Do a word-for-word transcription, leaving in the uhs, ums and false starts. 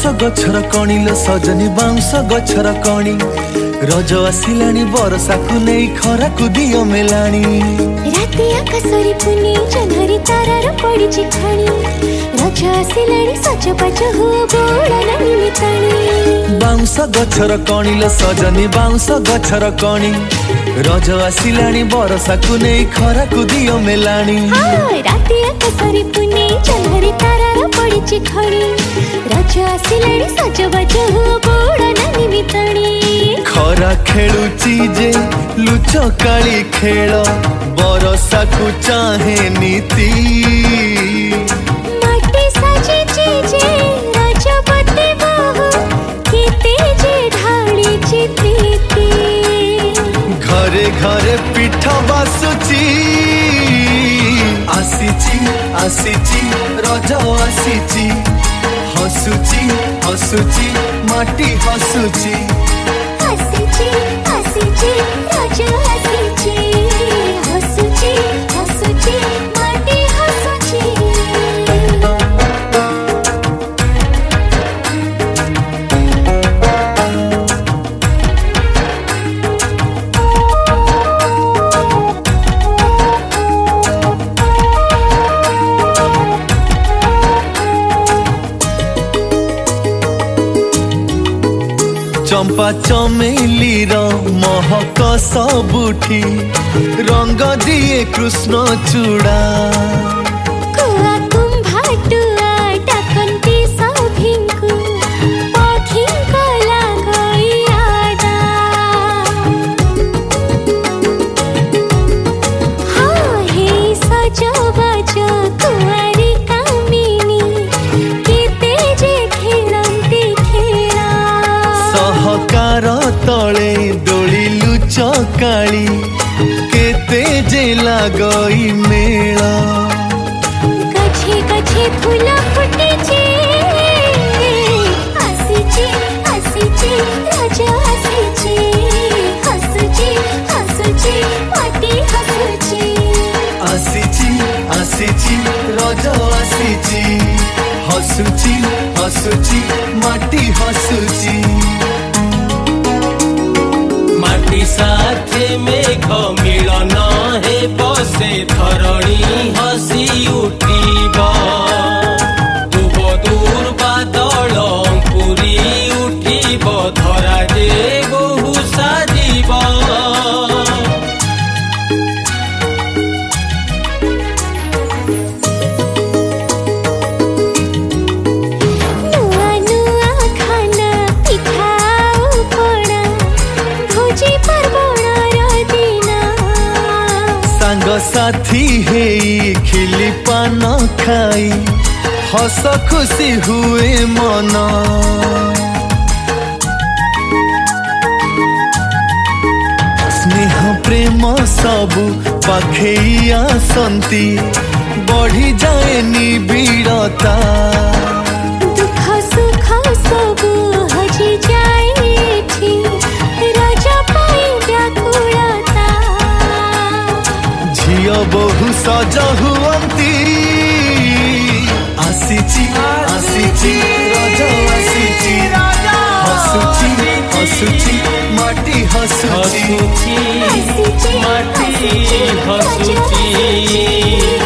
गछर कणी लो सजनी बाउंस गछर कणी रज आसिलानी बरसा को नहीं खरा को दियो मेलानी राती आकाशरी पुनी जन्हरी तारार पड़िछि खाणी रज आसिलानी सज बाज हो बोळन निमिताणी बाउंस गछर कणी लो सजनी बाउंस गछर कणी रज आसिलानी बरसा को नहीं खरा को दियो मेलानी राती आकाशरी पुनी जन्हरी तारार पड़िछि खाणी रज आसिलानी सज बाज हो बोळन निमिताणी खरा खेलुची जे लुच काली खेल बरसा को चाहे नीति माटी साजिछि जे रजपति बहु केते जे ढाळी चित्रीति घरे घरे पीठ बासुची आसीची आसीची रज आसीची हसुची हसुची माटी हसुची हसीची हसीची रज हसीची हसूची हसूची माटी हसूची चंपा चमेली रो महक सबुठी रंग दिए कृष्ण चूड़ा कुआ कुंभाटुआ डाकंती सभिंकु पखिंक लागई आडा हाँ हे सजबाज कुआरी कामिनी केते जे खेलंती खेला सहकार तले दोली लुच काली केते जे लागई मेला गछे गछे फूल फुटेछे आसीछे आसीछे रज आसीछे हसुछे हसुछे माटी हसुछे आसीची आसीची रज आसीची हसुची हसुची माटी हसुची माटी साथे मेघ मिलन हे बसे धरणी हसी उठिब दुब दूर बादल अंकुरी उठिब धरा जे बहु साजिब नुआ नुआ खाना पिठा उपना भोजी पर्वणर दिना सांग साथी हे खिली पान खाई हस खुशी हुए मन स्नेह प्रेम सबु पाखेई आसंती बढ़ी जाए निबिड़ता दुख सुख सबु हजि जाए एठी रज पाई व्याकुलता झियो बहु सज हुअंती आसीची आसीची रज आसीची हसुची हसुची माटी हसुची हसुची माटी हसुची।